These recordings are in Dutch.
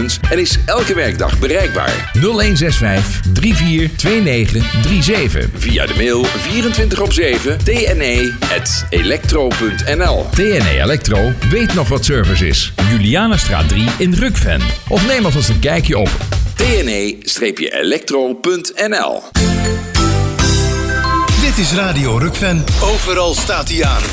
gegevens en is elke werkdag bereikbaar. 0165 342937. Via de mail 24/7 tne@electro.nl. TNE Electro weet nog wat service is. Julianastraat 3 in Rukven. Of neem alvast een kijkje op tne-electro.nl. Dit is Radio Rukven. Overal staat hij aan.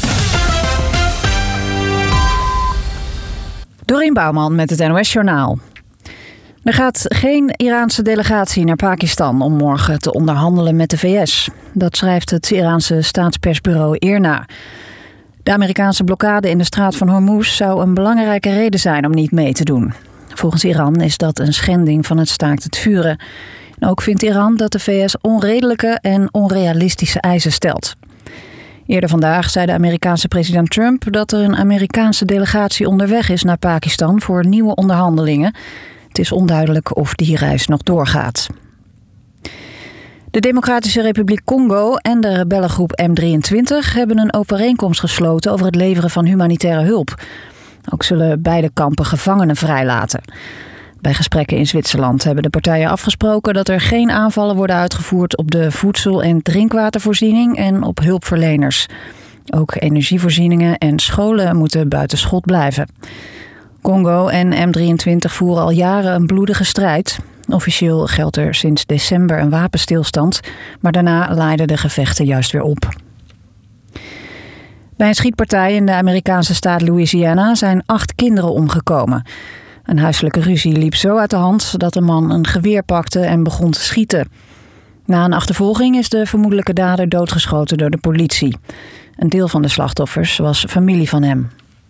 Dorien Bouwman met het NOS-journaal. Er gaat geen Iraanse delegatie naar Pakistan om morgen te onderhandelen met de VS. Dat schrijft het Iraanse staatspersbureau IRNA. De Amerikaanse blokkade in de straat van Hormuz zou een belangrijke reden zijn om niet mee te doen. Volgens Iran is dat een schending van het staakt het vuren. En ook vindt Iran dat de VS onredelijke en onrealistische eisen stelt. Eerder vandaag zei de Amerikaanse president Trump dat er een Amerikaanse delegatie onderweg is naar Pakistan voor nieuwe onderhandelingen. Het is onduidelijk of die reis nog doorgaat. De Democratische Republiek Congo en de rebellengroep M23 hebben een overeenkomst gesloten over het leveren van humanitaire hulp. Ook zullen beide kampen gevangenen vrijlaten. Bij gesprekken in Zwitserland hebben de partijen afgesproken dat er geen aanvallen worden uitgevoerd op de voedsel- en drinkwatervoorziening en op hulpverleners. Ook energievoorzieningen en scholen moeten buiten schot blijven. Congo en M23 voeren al jaren een bloedige strijd. Officieel geldt er sinds december een wapenstilstand, maar daarna laaiden de gevechten juist weer op. Bij een schietpartij in de Amerikaanse staat Louisiana zijn 8 kinderen omgekomen. Een huiselijke ruzie liep zo uit de hand dat de man een geweer pakte en begon te schieten. Na een achtervolging is de vermoedelijke dader doodgeschoten door de politie. Een deel van de slachtoffers was familie van hem.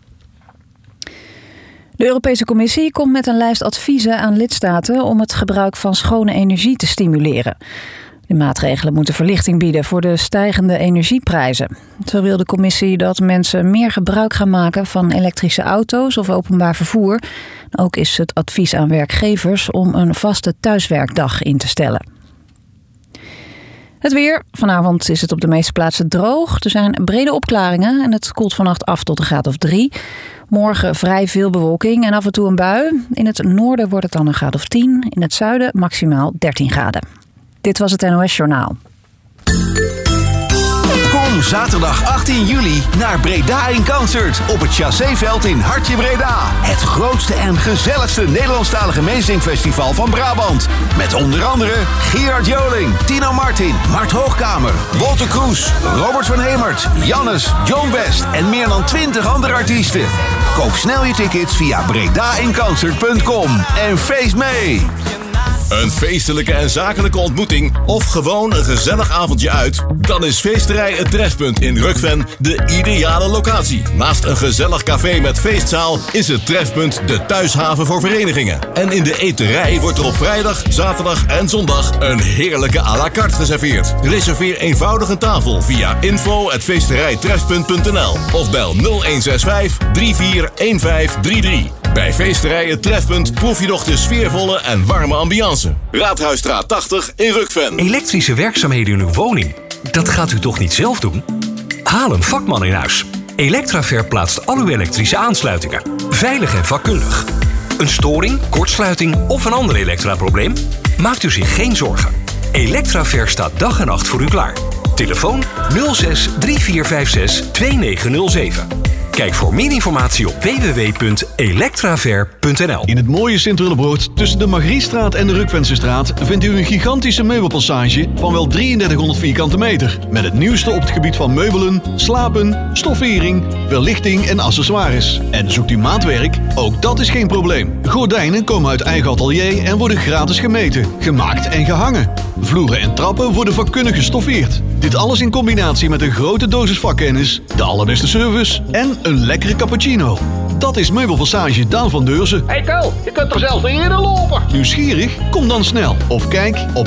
De Europese Commissie komt met een lijst adviezen aan lidstaten om het gebruik van schone energie te stimuleren. De maatregelen moeten verlichting bieden voor de stijgende energieprijzen. Zo wil de Commissie dat mensen meer gebruik gaan maken van elektrische auto's of openbaar vervoer. Ook is het advies aan werkgevers om een vaste thuiswerkdag in te stellen. Het weer. Vanavond is het op de meeste plaatsen droog. Er zijn brede opklaringen en het koelt vannacht af tot een graad of 3. Morgen vrij veel bewolking en af en toe een bui. In het noorden wordt het dan een graad of 10. In het zuiden maximaal 13 graden. Dit was het NOS Journaal. Kom zaterdag 18 juli naar Breda in Concert op het Chasséveld in Hartje Breda. Het grootste en gezelligste Nederlandstalige meezingfestival van Brabant. Met onder andere Gerard Joling, Tino Martin, Mart Hoogkamer, Wolter Kroes, Robert van Hemert, Jannes, John West en meer dan 20 andere artiesten. Koop snel je tickets via bredainconcert.com en feest mee! Een feestelijke en zakelijke ontmoeting of gewoon een gezellig avondje uit? Dan is Feesterij Het Trefpunt in Rukven de ideale locatie. Naast een gezellig café met feestzaal is het Trefpunt de thuishaven voor verenigingen. En in de eterij wordt er op vrijdag, zaterdag en zondag een heerlijke à la carte geserveerd. Reserveer eenvoudig een tafel via info@feesterijtrefpunt.nl of bel 0165 341533. Bij Feesterij Het Trefpunt proef je nog de sfeervolle en warme ambiance. Raadhuisstraat 80 in Rukven. Elektrische werkzaamheden in uw woning? Dat gaat u toch niet zelf doen? Haal een vakman in huis. Electraver plaatst al uw elektrische aansluitingen. Veilig en vakkundig. Een storing, kortsluiting of een ander elektraprobleem? Maakt u zich geen zorgen. Electraver staat dag en nacht voor u klaar. Telefoon 06 3456 2907. Kijk voor meer informatie op www.electraver.nl. In het mooie Sint-Willebrood tussen de Margriestraat en de Rukvensestraat vindt u een gigantische meubelpassage van wel 3300 vierkante meter. Met het nieuwste op het gebied van meubelen, slapen, stoffering, verlichting en accessoires. En zoekt u maatwerk? Ook dat is geen probleem. Gordijnen komen uit eigen atelier en worden gratis gemeten, gemaakt en gehangen. Vloeren en trappen worden vakkundig gestoffeerd. Dit alles in combinatie met een grote dosis vakkennis, de allerbeste service en een lekkere cappuccino. Dat is Meubelpassage Daan van Deurzen. Hey Ko, je kunt er zelfs niet in lopen. Nieuwsgierig? Kom dan snel. Of kijk op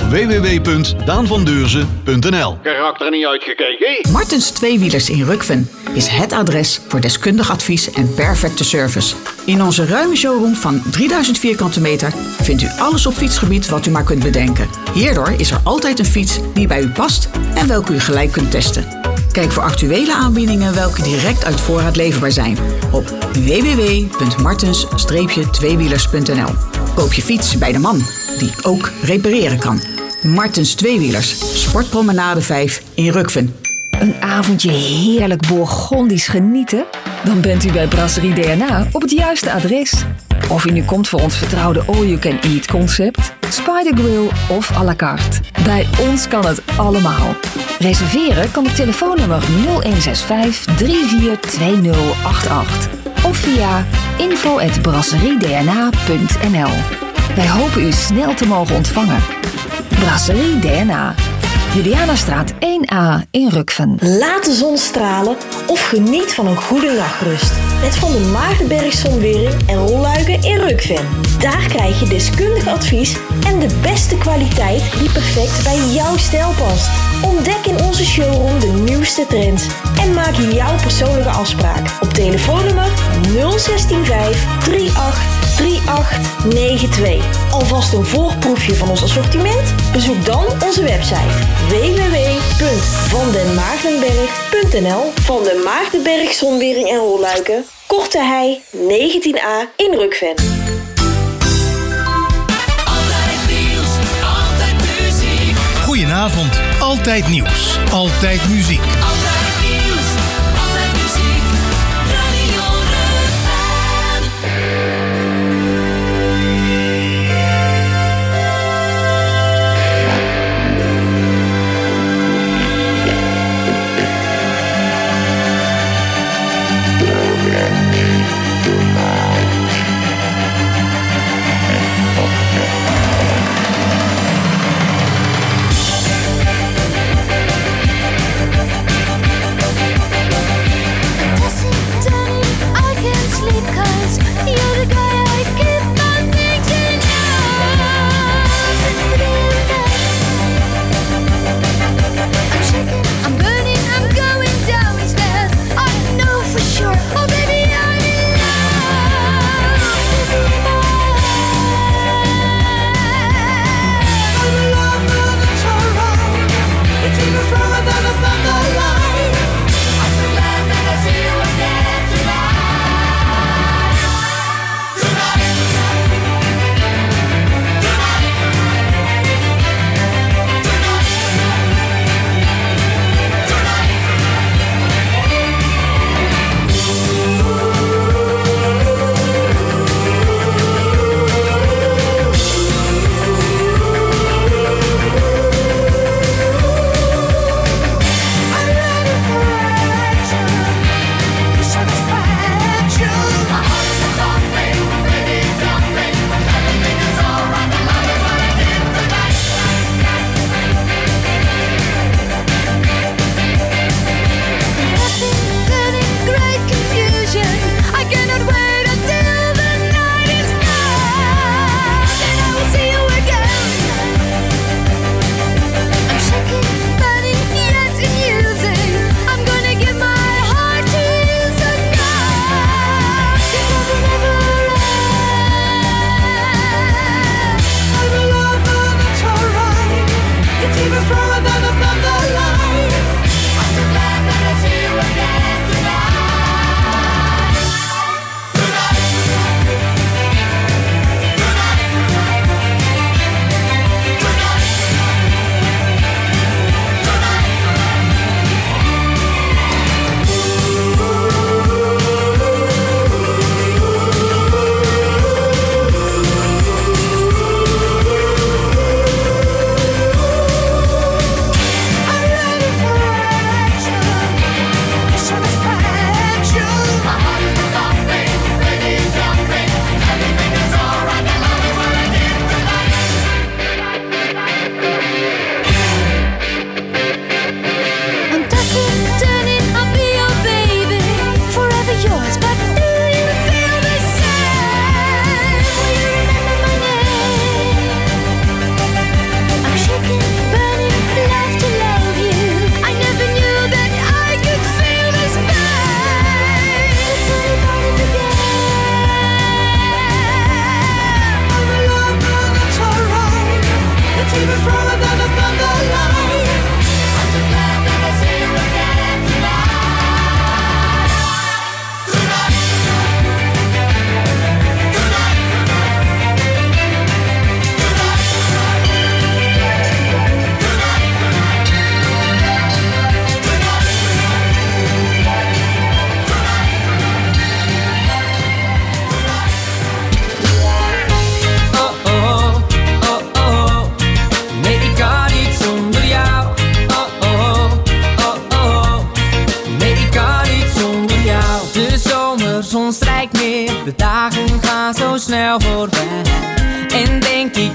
www.daanvandeurzen.nl. Karakter niet uitgekeken. Martens Tweewielers in Rukven is het adres voor deskundig advies en perfecte service. In onze ruime showroom van 3000 vierkante meter vindt u alles op fietsgebied wat u maar kunt bedenken. Hierdoor is er altijd een fiets die bij u past en welke u gelijk kunt testen. Kijk voor actuele aanbiedingen welke direct uit voorraad leverbaar zijn op www.martens-tweewielers.nl. Koop je fiets bij de man, die ook repareren kan. Martens Tweewielers, Sportpromenade 5 in Rukven. Een avondje heerlijk Bourgondisch genieten? Dan bent u bij Brasserie DNA op het juiste adres. Of u nu komt voor ons vertrouwde all-you-can-eat concept, Spider Grill of à la carte. Bij ons kan het allemaal. Reserveren kan op telefoonnummer 0165 342088 of via info@brasseriedna.nl. Wij hopen u snel te mogen ontvangen. Brasserie DNA. Julianastraat 1A in Rukven. Laat de zon stralen of geniet van een goede nachtrust. Met Van der Maagdenberg Zonwering en Rolluiken in Rukven. Daar krijg je deskundig advies en de beste kwaliteit die perfect bij jouw stijl past. Ontdek in onze showroom de nieuwste trends en maak jouw persoonlijke afspraak op telefoonnummer 0165 383892. Alvast een voorproefje van ons assortiment? Bezoek dan onze website www.vandenmaagdenberg.nl. Van der Maagdenberg Zonwering en Rolluiken, Korte Hei 19A in Rukven. Goedenavond, altijd nieuws, altijd muziek. Altijd nieuws, altijd muziek. Radio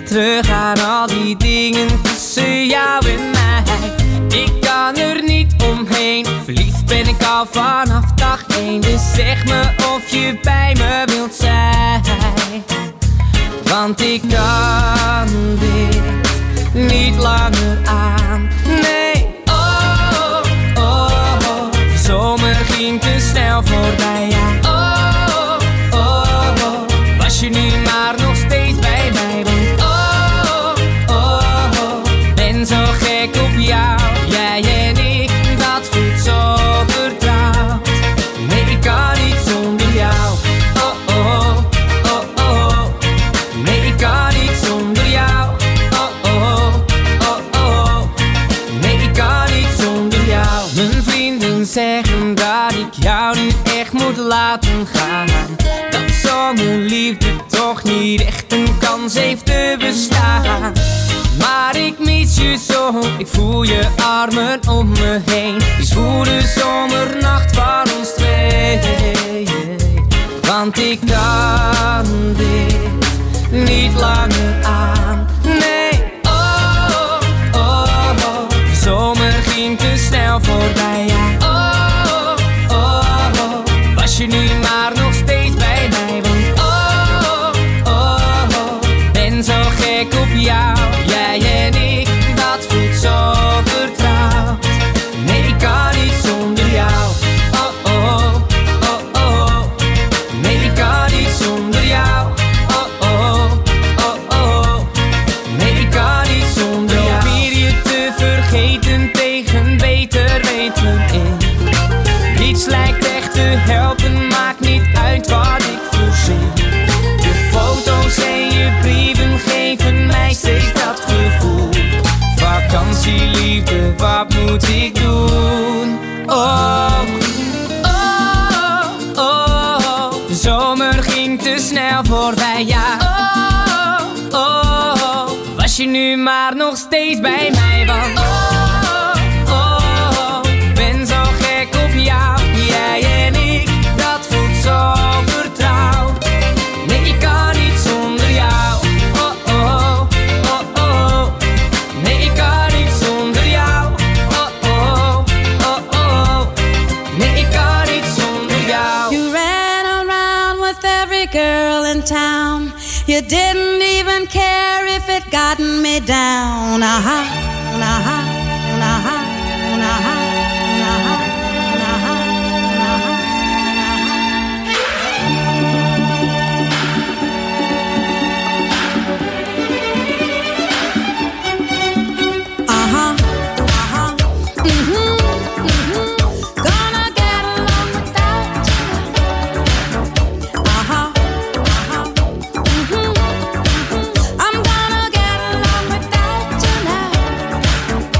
terug aan al die dingen tussen jou en mij. Ik kan er niet omheen, verliefd ben ik al vanaf dag 1. Dus zeg me of je bij me wilt zijn. Want ik kan dit niet langer aan. Nee, oh, oh, oh. De zomer ging te snel voorbij, ja. Oh, oh, oh. Was je nu maar nog steeds bij mij? Want oh, oh, oh. Ben zo gek op jou, jij en ik, dat voelt zo vertrouwd. Nee, ik kan niet zonder jou. Oh, oh, oh, oh. Nee, ik kan niet zonder jou. Oh, oh, oh, oh. Nee, ik kan niet zonder jou. Mijn vrienden zeggen dat ik jou niet echt moet laten gaan. Dat zonder liefde toch niet echt een kans heeft te bestaan. Maar ik mis je zo, ik voel je armen om me heen. Die zwoele zomernacht van ons twee. Want ik kan dit niet langer aan. Nee, oh, oh, oh. De zomer ging te snel voorbij, ja. Oh, oh, oh. Was je nu maar nog steeds bij mij? Want oh, oh, oh. Ben zo gek op jou, jij en ik, dat voelt zo vertrouwd. Nee, ik kan niet zonder jou. Oh, oh, oh, oh. Nee, ik kan niet zonder jou. Oh, oh, oh, oh. Nee, ik kan niet zonder jou. Probeer je te vergeten tegen beter weten in. Niets lijkt echt te helpen, maakt niet uit wat ik verzin. Je foto's en je brieven geven mij steeds dat gevoel. Vakantieliefde, wat moet ik doen? Oh, oh, oh. De zomer ging te snel voorbij, ja. Oh, oh. Was je nu maar nog steeds bij mij? Want oh, oh. Ben zo gek op jou, jij en ik, dat voelt zo vertrouwd. Nee, ik kan niet zonder jou. Oh, oh, oh, oh. Nee, ik kan niet zonder jou. Oh, oh, oh, oh. Nee, ik kan niet zonder jou. You ran around with every girl in town. You didn't even care if it gotten me down. Aha, aha, aha, aha, aha, aha, aha. Uh-huh, mm-hmm. Gonna get along without you. Uh-huh, mm-hmm. I'm gonna get along without you now.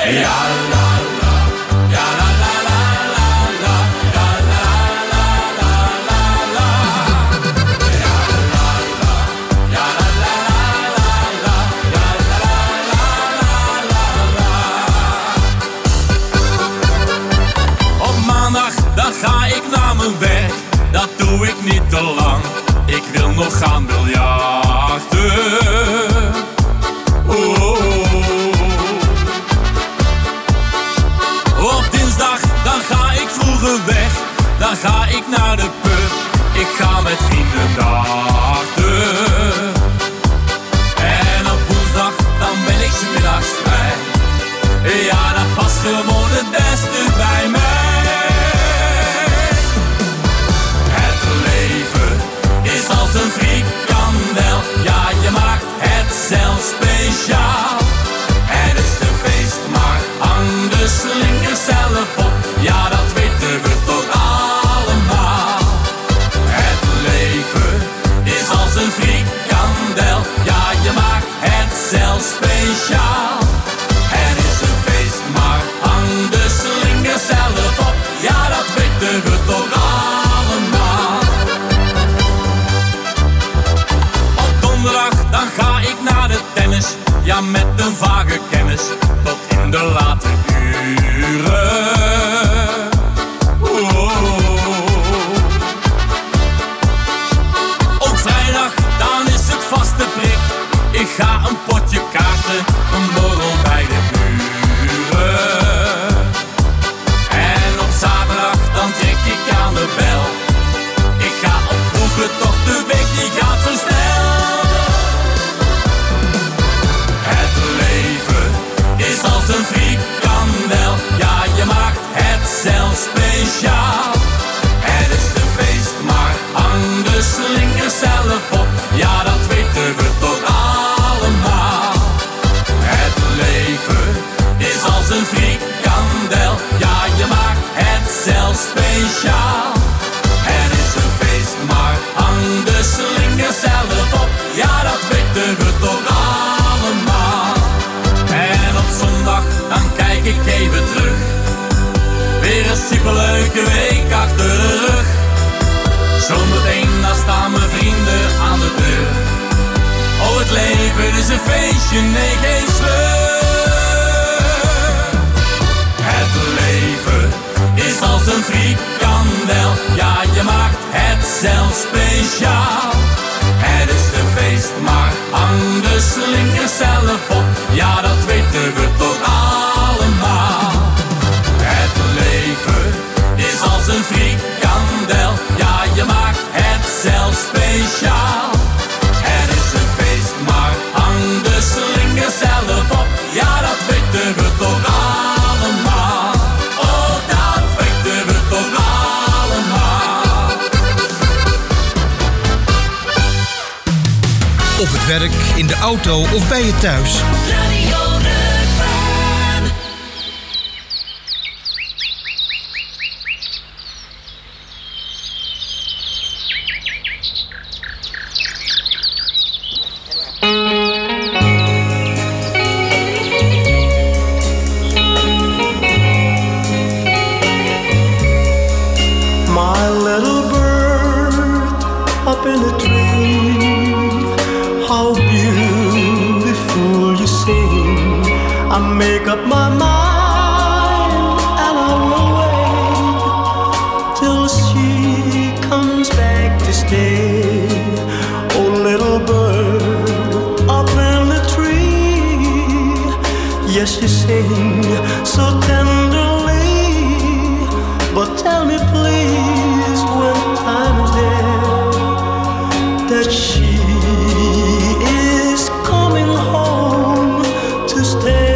Dat doe ik niet te lang. Ik wil nog gaan biljarten. Op dinsdag dan ga ik vroeger weg. Dan ga ik naar de pub. Ik ga met vrienden darten. En op woensdag dan ben ik 's middags vrij. Ja, dat past gewoon het beste bij mij. Als een frikandel, ja je maakt het zelf speciaal. Het is een feest, maar hang de slingers zelf op. Ja dat weten we toch allemaal. Het leven is als een frikandel, ja je maakt het zelf speciaal. Het is een feest, maar hang de slingers zelf op. Ja dat weten we toch allemaal. Dan ga ik naar de tennis, ja met een vage kennis, tot in de late uren. Ook vrijdag, dan is het vaste prik. Ik ga een potje kaarten, een borrel bij de buren. En op zaterdag, dan trek ik aan de bel. Ik ga op proeven, toch de week die gaat zo snel. Is als een frikandel, ja je maakt het zelf speciaal. Het is een feest, maar hang de slingers zelf op. Ja dat weten we toch allemaal. Het leven is als een frikandel, ja je maakt het zelf speciaal. Het is een feest, maar hang de slingers zelf op. Ja dat weten we toch allemaal. En op zondag, dan kijk ik even terug. Weer een superleuke week achter de rug. Zometeen, dan staan mijn vrienden aan de deur. Oh, het leven is een feestje, nee geen sleur. Het leven is als een frikandel. Ja, je maakt het zelf speciaal. Het is een feest, maar hang de slingers zelf op. Ja, dat weten we toch allemaal. Het leven is als een frikandel. Ja, je maakt het zelf speciaal. Het is een feest, maar hang de slingers zelf op. Ja, dat weten we toch allemaal. Oh, dat weten we toch allemaal. Op het werk, in de auto of bij je thuis. Radio Rukven. My little bird up in a tree, how beautiful you sing. I make up my mind and I will wait till she comes back to stay. Oh little bird up in the tree, yes you sing so tenderly, but tell me please when time is there that she is coming home to stay.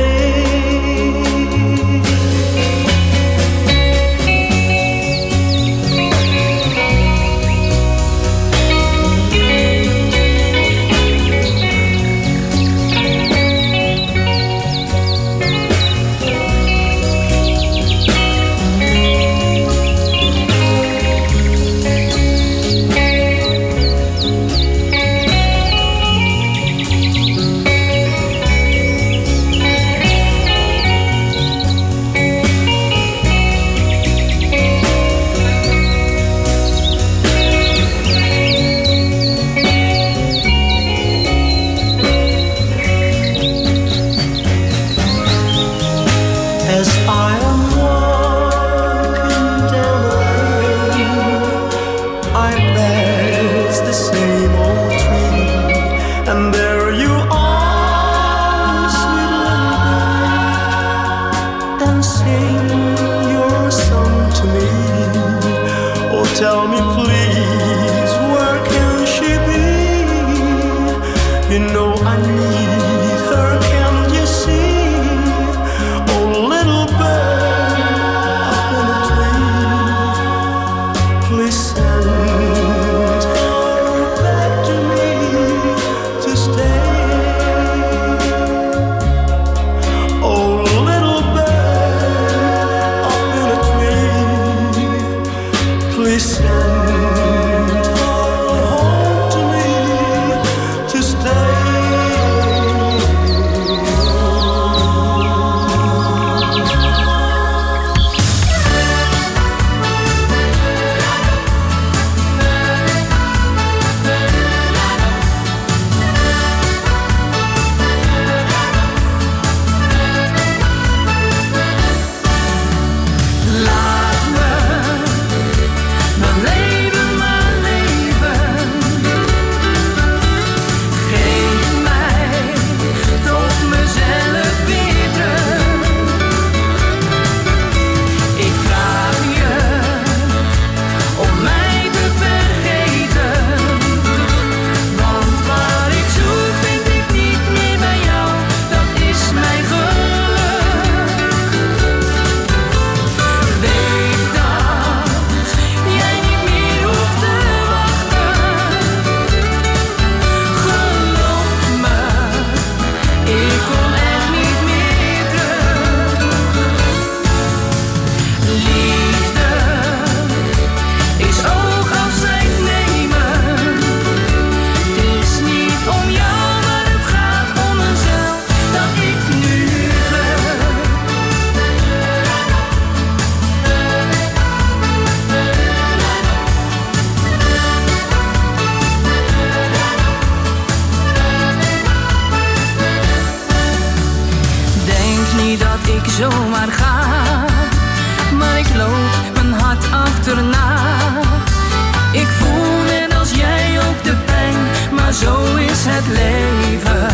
ik zomaar ga. Maar ik loop mijn hart achterna. Ik voel net als jij ook de pijn, maar zo is het leven.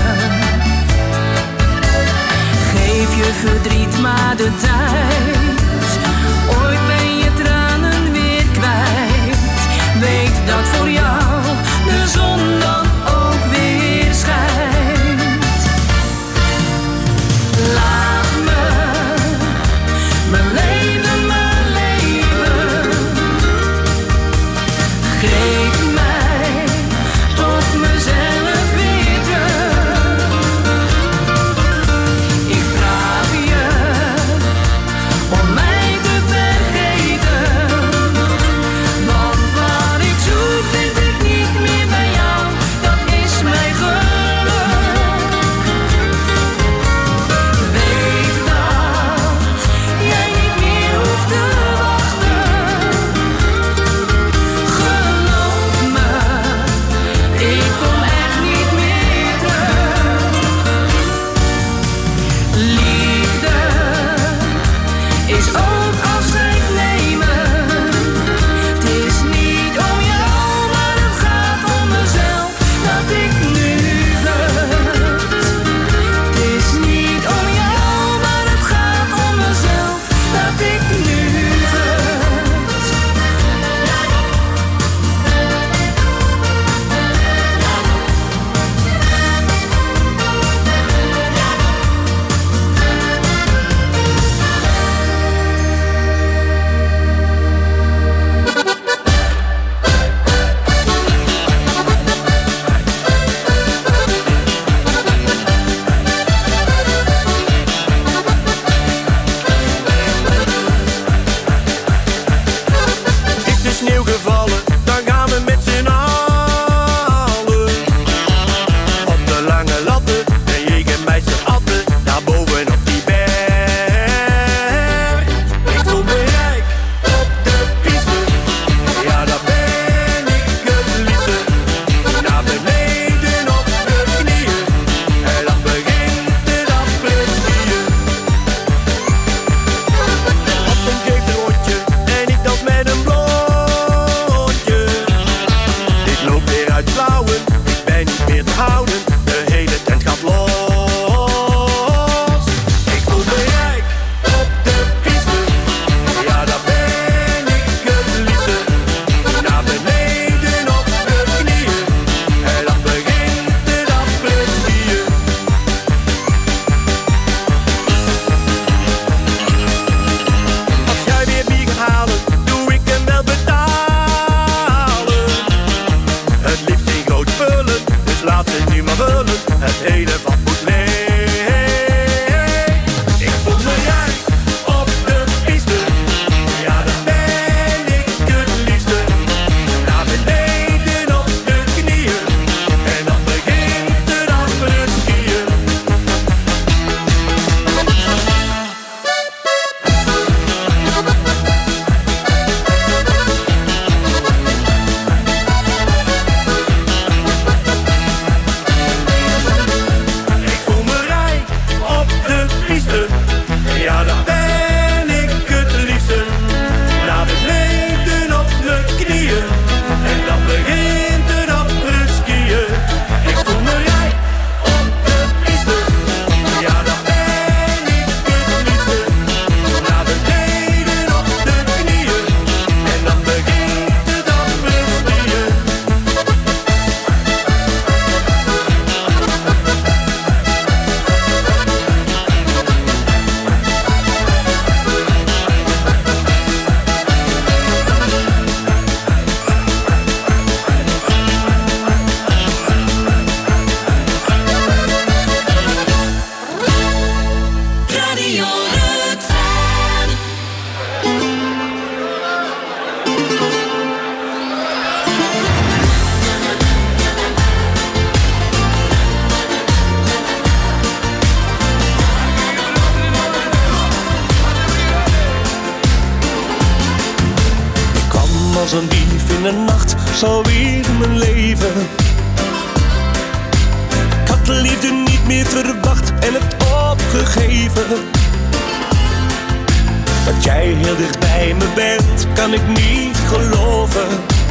Geef je verdriet maar de tijd. Ooit ben je tranen weer kwijt. Weet dat voor jou de zon dan ook weer schijnt. Laat me mijn leven, mijn leven. Geef mij tot mezelf weer terug. Ik vraag je om mij te vergeten. Want wat ik zoek vind ik niet meer bij jou. Dat is mijn geluk. Weet dat jij niet meer hoeft te wachten. Geloof me, ik kom echt niet meer terug. Liefde is ook afscheid nemen. Het is niet om jou, maar het gaat om mezelf dat ik nu vlucht. Het is niet om jou, maar het gaat om mezelf dat ik nu vlucht. Is de sneeuw gevallen, dan gaan we met z'n allen op de lange latten. En Jägermeister atten, daar boven op die berg. Ik voel me rijk op de piste, ja daar ben ik het liefste. Naar beneden op de knieën, en dan begint het après-skiën. Atten geeft een rondje, en ik dans met een blondje. Dit loopt weer uit blauwen, ik ben niet meer te houden. De hele tent gaat los. Ik voel me rijk op de piste, ja daar ben ik het liefste. Naar beneden op de knieën, en dan begint het après-skiën. Als jij weer bier gaat halen, doe ik hem wel betalen. Het liefst in grote pullen, dus laat ze nu maar vullen. Het hele vat moet leeg. Ik voel me rijk op de piste, ja daar ben ik het liefste. Naar beneden op de knieën, en dan begint het après-skiën. Ik voel me rijk op de piste, ja daar ben ik het liefste. Naar beneden op de knieën, en dan begint het après-skiën. Ik voel me rijk op de piste, ja daar ben ik het liefste. Naar beneden op de knieën, en dan begint het après-skiën. Radio Rukven. Ik kwam als een dief in de nacht, zo weer mijn leven. Ik had de liefde niet meer verwacht en het opgegeven. Dat jij heel dicht bij me bent, kan ik niet geloven.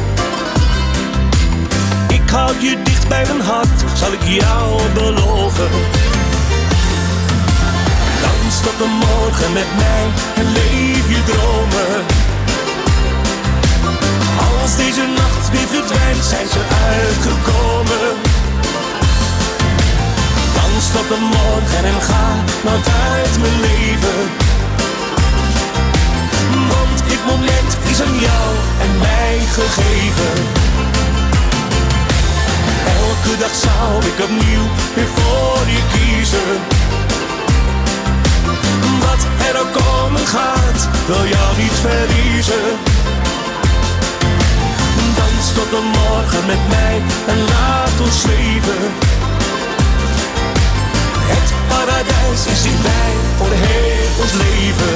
Ik houd je dicht bij mijn hart, zal ik jou beloven. Dans tot de morgen met mij en leef je dromen. Als deze nacht weer verdwijnt, zijn ze uitgekomen. Dans tot de morgen en ga nooit uit mijn leven. Want dit moment is aan jou en mij gegeven. Elke dag zou ik opnieuw weer voor je kiezen. Wat er ook komen gaat, wil jou niet verliezen. Dans tot de morgen met mij en laat ons leven. Het paradijs is dichtbij voor heel ons leven.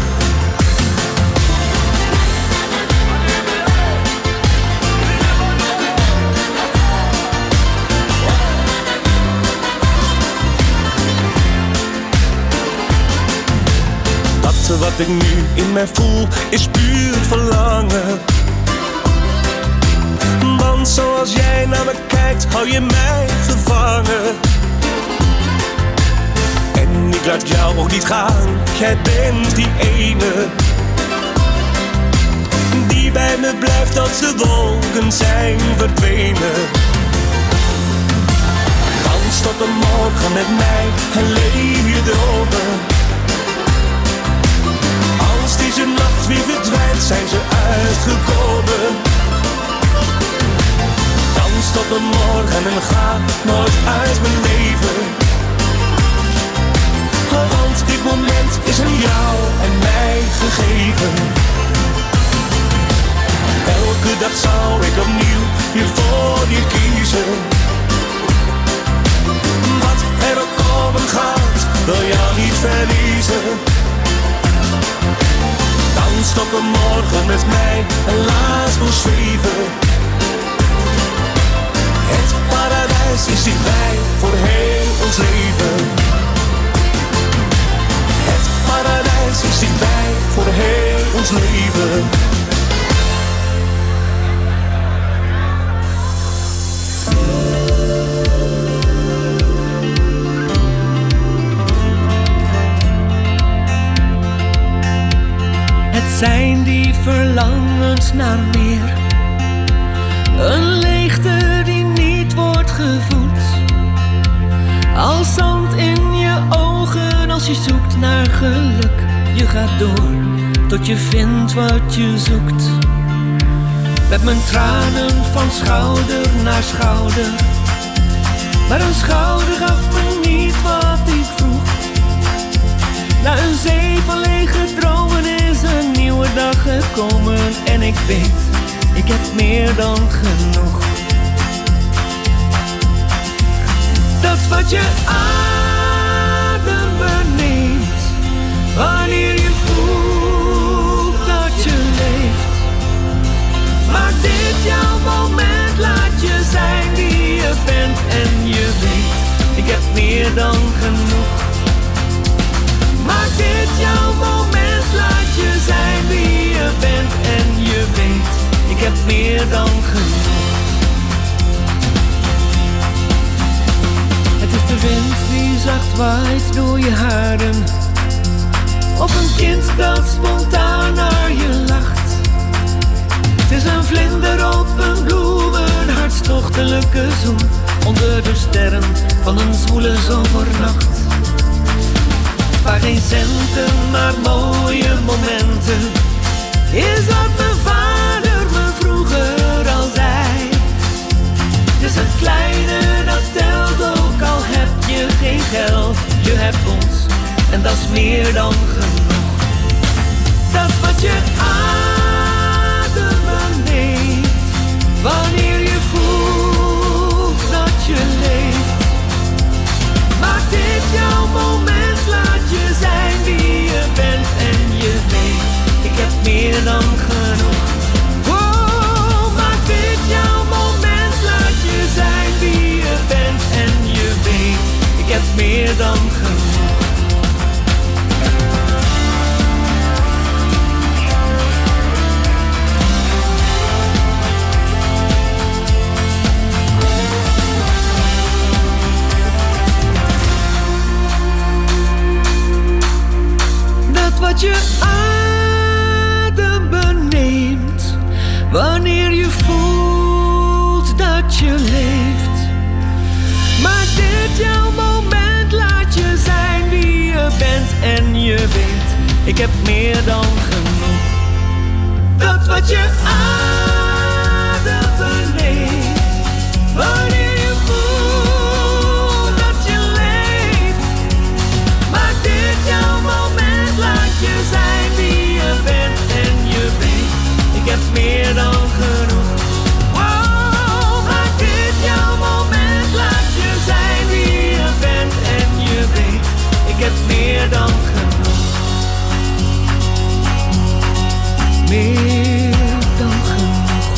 Dat wat ik nu in mij voel is puur verlangen. Want zoals jij naar me kijkt, hou je mij gevangen. En ik laat jou ook niet gaan, jij bent die ene die bij me blijft als de wolken zijn verdwenen. Dans tot de morgen met mij en leef je dromen. Als deze nacht weer verdwijnt, zijn ze uitgekomen. Dans tot de morgen en ga nooit uit mijn leven. Want dit moment is aan jou en mij gegeven. Elke dag zou ik opnieuw weer voor je kiezen. Wat er ook komen gaat, wil jou niet verliezen. Dans tot de morgen met mij en laat ons zweven. Het paradijs is dichtbij voor heel ons leven. Het paradijs is dichtbij voor heel ons leven. Het zijn die verlangens naar meer. Een leegte die niet wordt gevoed. Als zand in je ogen als je zoekt naar geluk. Je gaat door tot je vindt wat je zoekt. Met mijn tranen van schouder naar schouder. Maar een schouder gaf me niet wat ik vroeg. Na een zee van lege dromen is een nieuwe dag gekomen. En ik weet, ik heb meer dan genoeg. Dat wat je adem beneemt, wanneer je voelt dat je leeft. Maar dit jouw moment, laat je zijn wie je bent. En je weet, ik heb meer dan genoeg. Maak dit jouw moment, laat je zijn wie je bent. En je weet, ik heb meer dan genoeg. Het is de wind die zacht waait door je haren. Of een kind dat spontaan naar je lacht. Het is een vlinder op een bloem, een hartstochtelijke zoen. Onder de sterren van een zwoele zomernacht. Spaar geen centen, maar mooie momenten. Is wat mijn vader me vroeger al zei. Het is het kleine dat telt, ook al heb je geen geld. Je hebt ons en dat is meer dan genoeg. Dat wat je ademen neemt, wanneer je voelt dat je leeft. Maak dit jouw moment, laat je zijn wie je bent. En je weet, ik heb meer dan genoeg. Oh, maak dit jouw moment, laat je zijn wie je bent. En je weet, ik heb meer dan genoeg. wat je adem beneemt, wanneer je voelt dat je leeft. Maak dit jouw moment, laat je zijn wie je bent en je weet, ik heb meer dan genoeg. Dat wat je adem beneemt, wanneer je voelt dat je leeft. Maak dit jouw moment, laat je zijn wie je bent en je weet, ik heb meer dan genoeg. Wow, maak dit jouw moment, laat je zijn wie je bent en je weet, ik heb meer dan genoeg. Meer dan genoeg.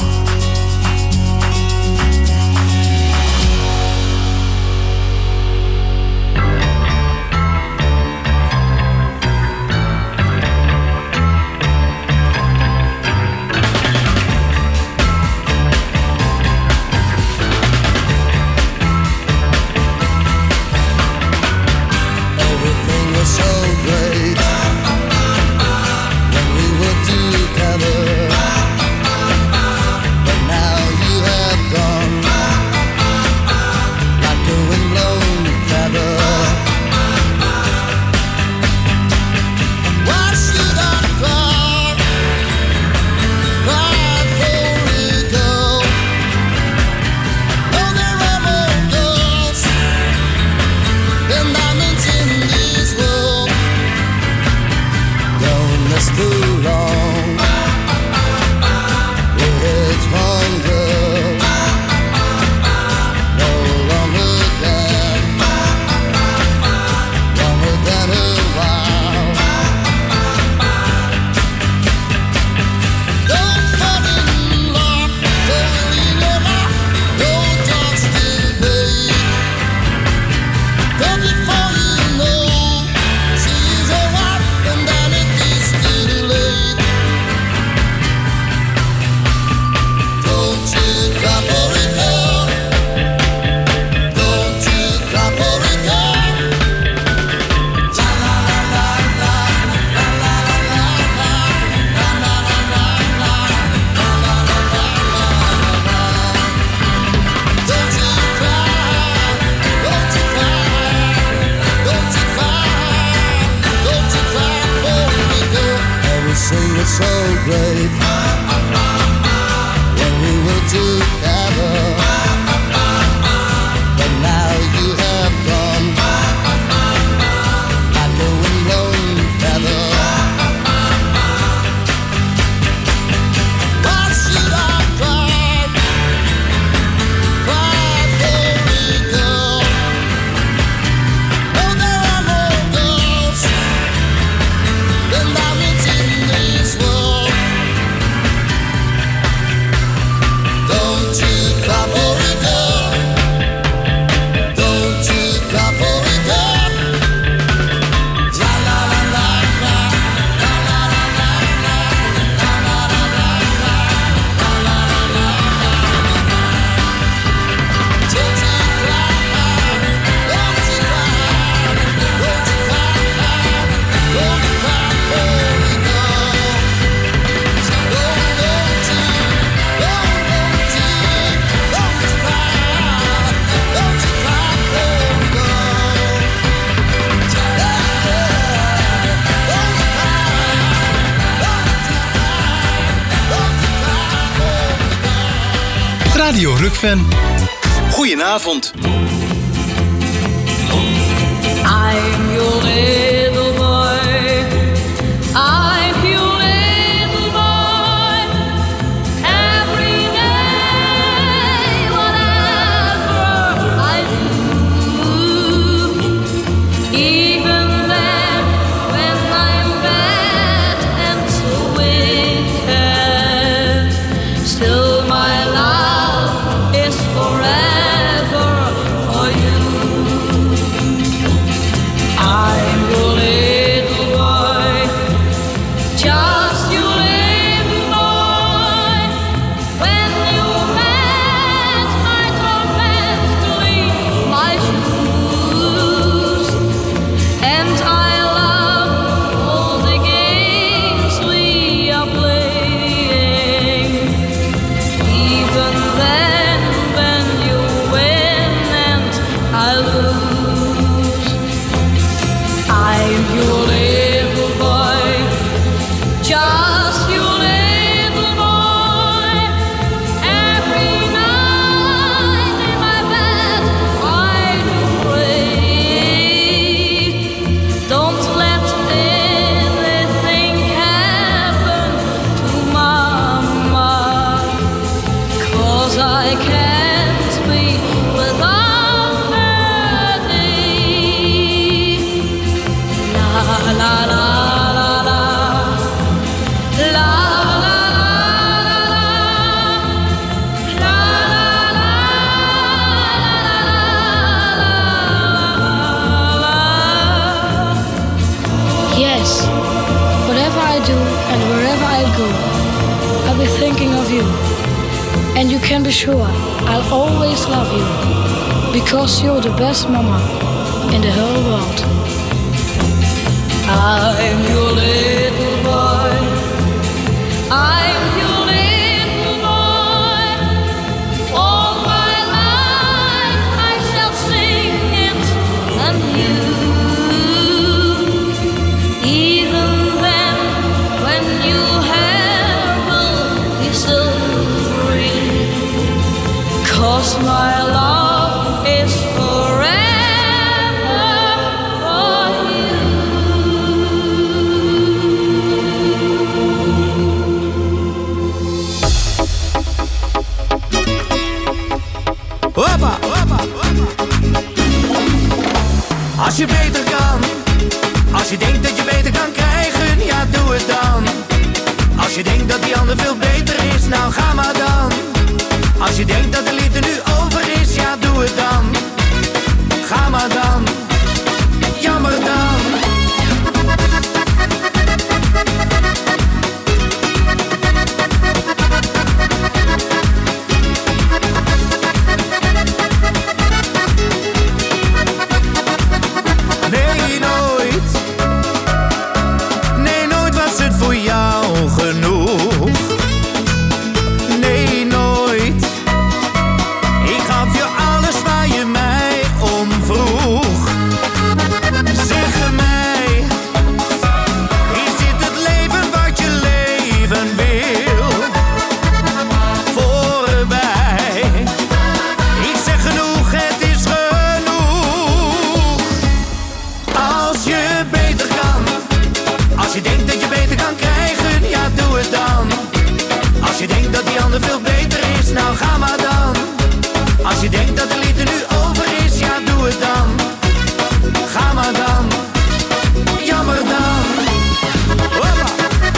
Everything was so great when we were together, but now you have gone like the wind-blown feather. Why should I cry for you, girl? Oh, there are more girls than diamonds in this world. Don't last too long with one girl, no longer than a while. Don't fall in love, don't leave your life, don't talk still, babe. Don't before you know she's a wife and then it is too late. Don't you cry for it, girl. Don't you cry for it, girl. La la la la la la la la la la la la la la. Don't you cry, don't you cry, don't you cry, don't you cry for me, girl. Everything was so great when we were together, but now you have gone like the wind-blown feather. Why should I cry for you, girl? Oh, there are more girls than diamonds in this world. Don't you cry for it, girl. Don't you cry for it, girl. La la la la la la la la la la la la la la la. Don't you cry, don't you cry, don't you cry, don't you cry for it, girl. Radio Rukven. Goedenavond. I'm your little boy. I'm your little boy. Every day, whatever I do, even then when I'm bad and so wicked, still my love is forever go, I'll be thinking of you. And you can be sure I'll always love you, because you're the best mama in the whole world. I'm your little boy. I'm your little boy. All my life I shall sing it and you. Even then, when you have will be so free. 'Cause my love is forever for you. Hoppa, hoppa, hoppa. Als je beter kan, als je denkt dat je beter kan krijgen, ja doe het dan. Als je denkt dat die ander veel beter is, nou ga maar dan. Als je denkt dat de liefde nu over is, ja doe het dan. Ga maar dan, jammer dan. Nee, nooit. Nee, nooit was het voor jou genoeg. Nee, nooit. Ik gaf je alles waar je mij om vroeg. Zeg mij, is dit het leven wat je leven wil? Voorbij. Ik zeg genoeg, het is genoeg. Als je beter kan, als je denkt dat je beter kan krijgen, ja doe het dan. Als je denkt dat die ander veel beter is, nou ga maar dan. Als je denkt dat de liefde nu over is, ja doe het dan. Ga maar dan, jammer dan. Hoppa.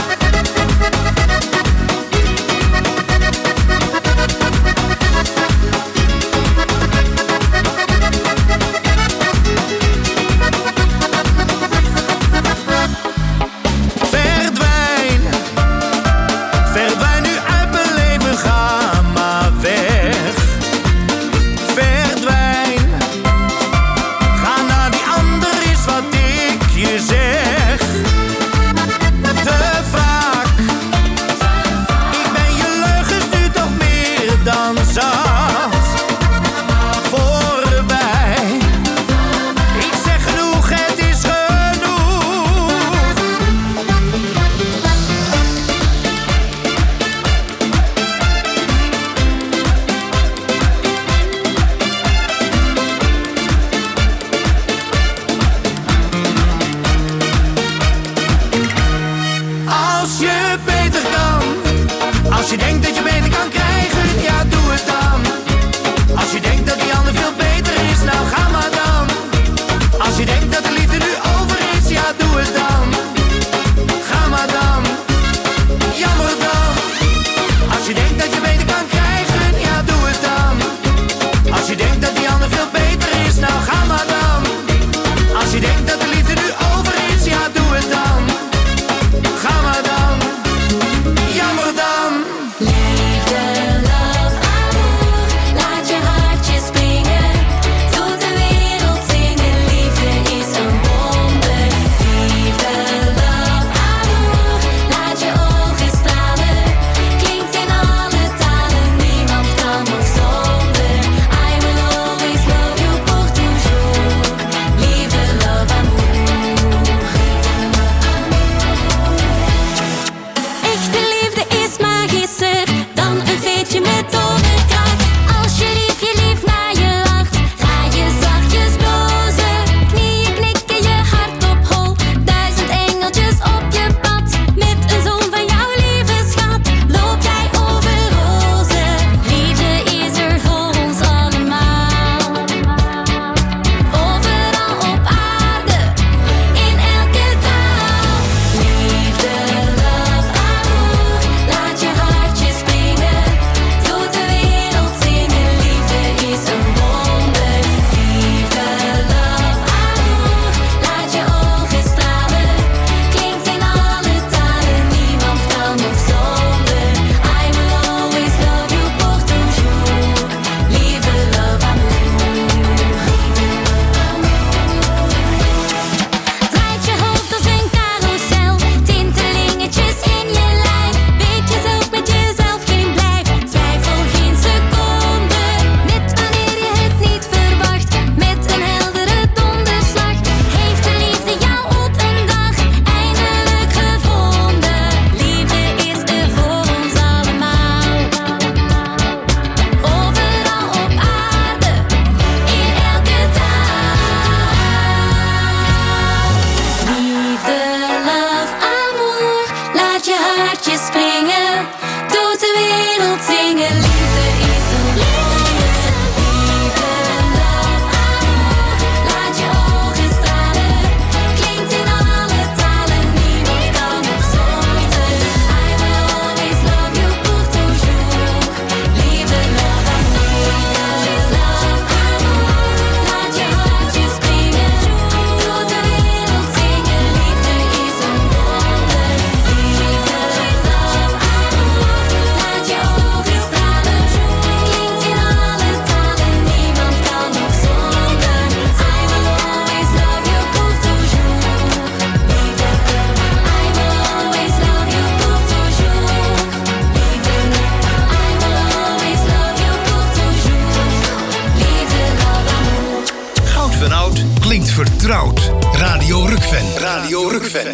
Verdwijn, verdwijn nu uit mijn leven, ga maar weg. Verdwijn, ga naar die ander, is wat ik je zeg. Te vaak, ik ben je leugens nu toch meer dan zat. Voorbij, ik zeg genoeg, het is genoeg. Als je beter kan, als je denkt dat je beter kan krijgen, ja doe het dan. Als je denkt dat die ander veel beter is, nou ga maar dan. Als je denkt dat de liefde nu over is, ja doe het dan. Ga maar dan, jammer dan. Als je denkt dat je beter kan krijgen, ja doe het dan. Als je denkt dat die ander veel beter is, nou ga maar dan. Als je denkt dat de liefde nu over is, ja doe het dan. Ga maar dan, jammer dan. Liefde, love, amor, laat je hartje springen. Doet de wereld zingen, liefde is een Zandvoort. Radio Rukven. Radio Rukven.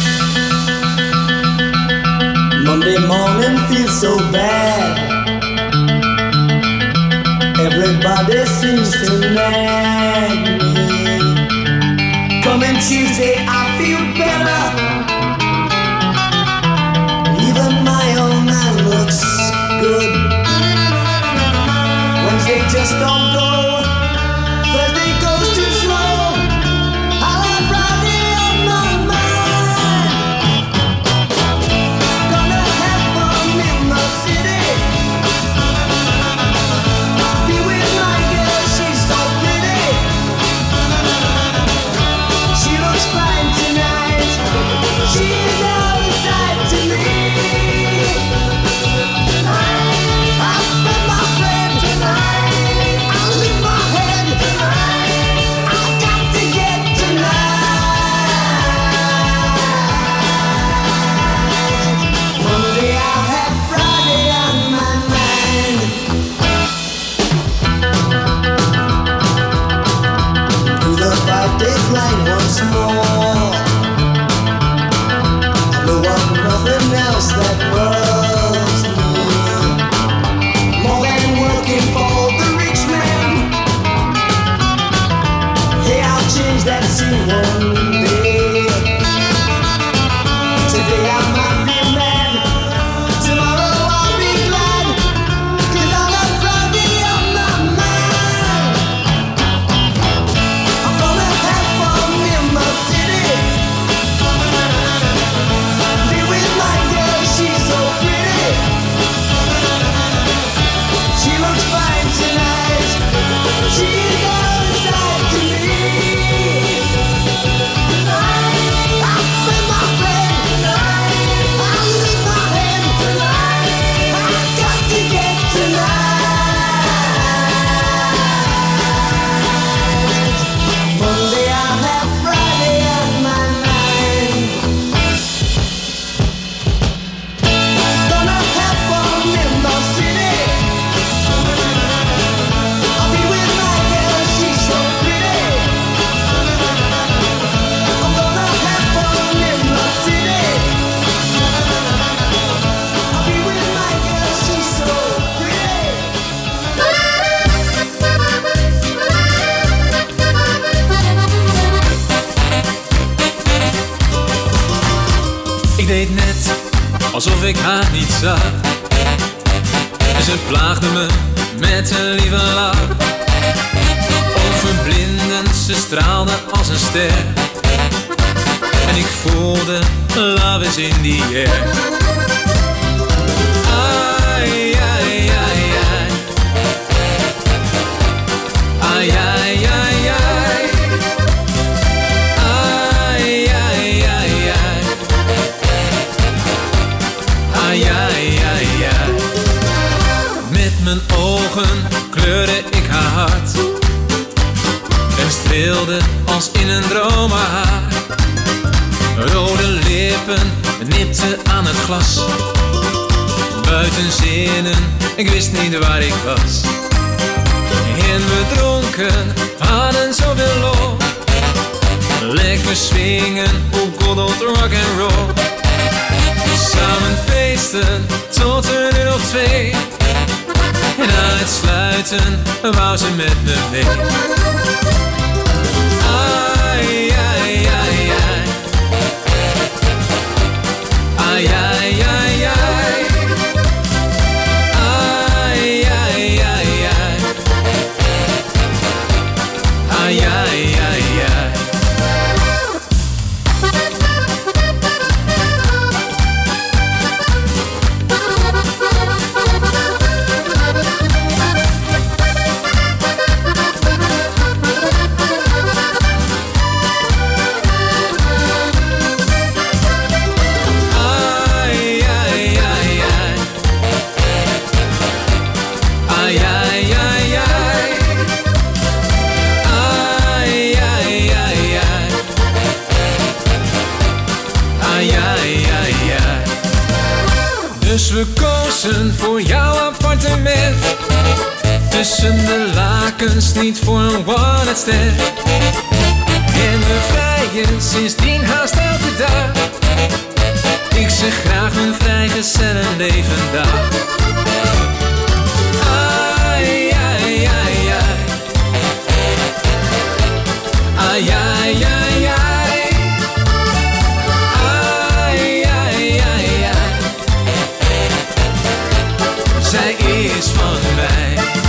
Monday morning feels so bad. Everybody seems to nag me. Coming Tuesday I feel better. Even my own man looks good. Wednesday just don't go. Thursday goes too slow. I'll have Friday on my mind. Gonna have fun in the city. Be with my girl, she's so pretty. She looks fine tonight. She's all the sight to me. I'll spend my friend tonight. I'll leave my head tonight. I've got to get tonight. Monday I'll have Friday on my mind. Do the 5 days line once more. I know of nothing else that worries me more than working for the rich man. Hey, I'll change that scene one day. Today I might be mad, tomorrow I'll be glad, 'cause I'll have Friday on my mind. I'm gonna have fun in my city. Be with my girl, she's so pretty. She looks fine tonight. She's all the sight to me. I'll spend my friend tonight. I'll lose my head tonight. I've got to get tonight. Monday I'll have Friday on my mind. Gonna have fun in the city. I'll be with my girl, she's so pretty. I'm gonna have fun in the city. I'll be with my girl, she's so pretty. Ik deed net alsof ik haar niet zag. En ze plaagde me met een lieve lach. Overblindend, ze straalde als een ster. En ik voelde, love is in the air. Ai, ai, ai, ai. Ai, ai, ai, ai. Ai, ai, ai, ai. Ai, ai, ai, ai. Met mijn ogen kleurde ik haar hart en streelde als in een droom haar. Rode lippen nipte aan het glas. Buiten zinnen, ik wist niet waar ik was. En we dronken, hadden zoveel lol. Lekker swingen op good old rock and roll. Samen feesten tot 1:02. En na het sluiten wou ze met me mee. Ai, ai, ai, ai. Ai, ai, ai, ai. Ai, ai, ai, ai. Ai, ai, ai, ai. Dus we kozen voor jouw appartement. Tussen de lakens, niet voor een one-night stand. En we vrijen sindsdien haast elke dag. Ik zeg graag mijn vrijgezellenleven dag. Ai, ai, ai, ai. Ai, ai, ai, ai. Ai, ai, ai, ai. Zij is van mij.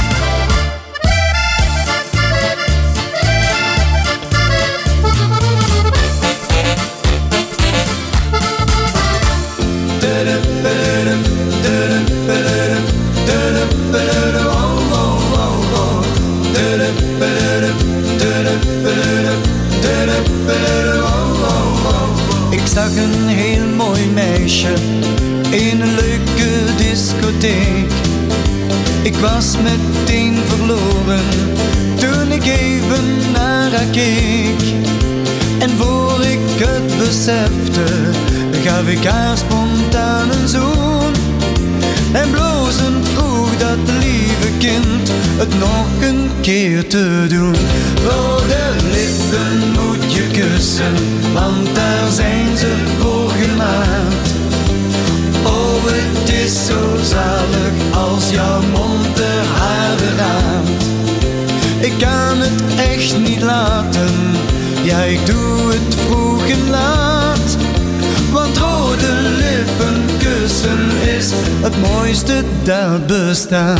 Ik zag een heel mooi meisje in een leuke discotheek. Ik was meteen verloren toen ik even naar haar keek. En voor ik het besefte, gaf ik haar spontaan een zoen. En blozend vroeg dat lieve kind het nog een keer te doen. Rode lippen moet je kussen, want daar zijn ze voor gemaakt. Oh, het is zo zalig als jouw mond de haren raakt. Ik kan het echt niet laten, ja ik doe het vroeg en laat. Want rode lippen kussen is het mooiste dat bestaat.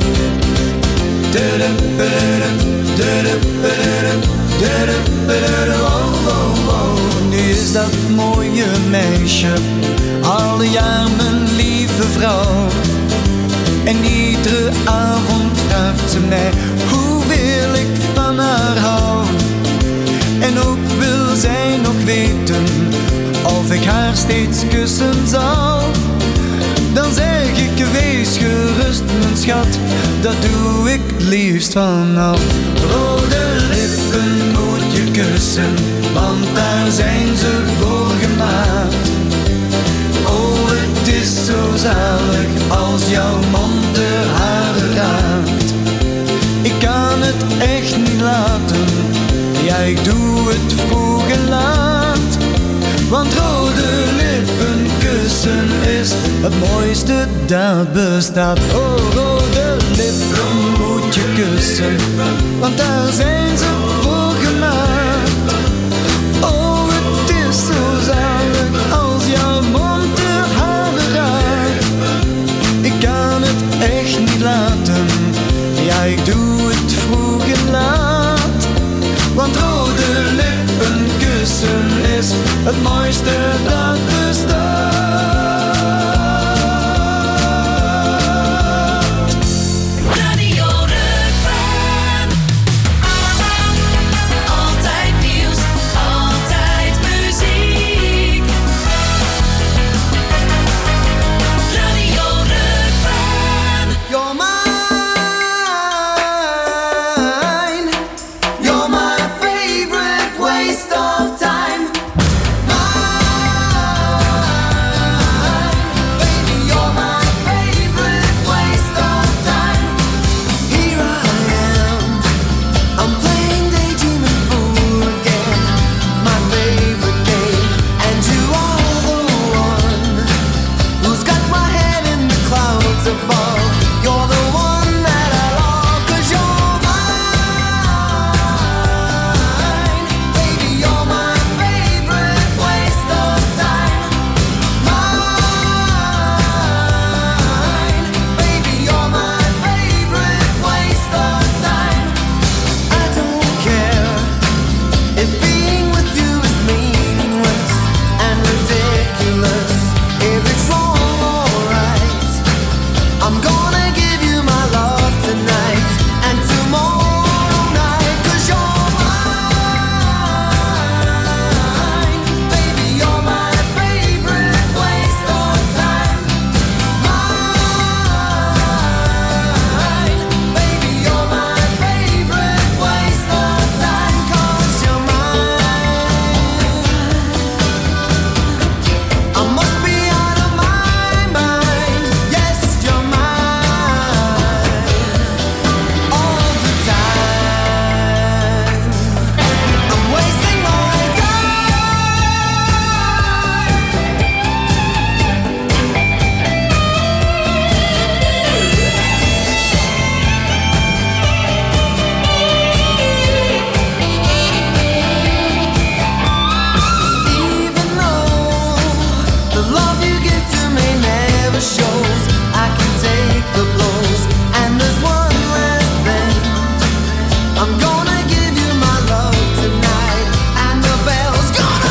Nu is dat mooie meisje al een jaar mijn lieve vrouw. En iedere avond vraagt ze mij hoeveel ik van haar hou. En ook wil zij nog weten of ik haar steeds kussen zal. Dan zeg ik wees gerust mijn schat, dat doe ik het liefst vanaf. Rode lippen moet je kussen, want daar zijn ze voor gemaakt. Oh, het is zo zalig als jouw mond de haren raakt. Ik kan het echt niet laten, ja ik doe het vroeg en laat. Want rode lippen kussen is het mooiste dat bestaat. Oh, rode lippen moet je kussen, want daar zijn ze voor gemaakt. Oh, het is zo zalig als jouw mond de haren raakt. Ik kan het echt niet laten, ja ik doe het vroeg en laat. Want rode lippen kussen is het mooiste dat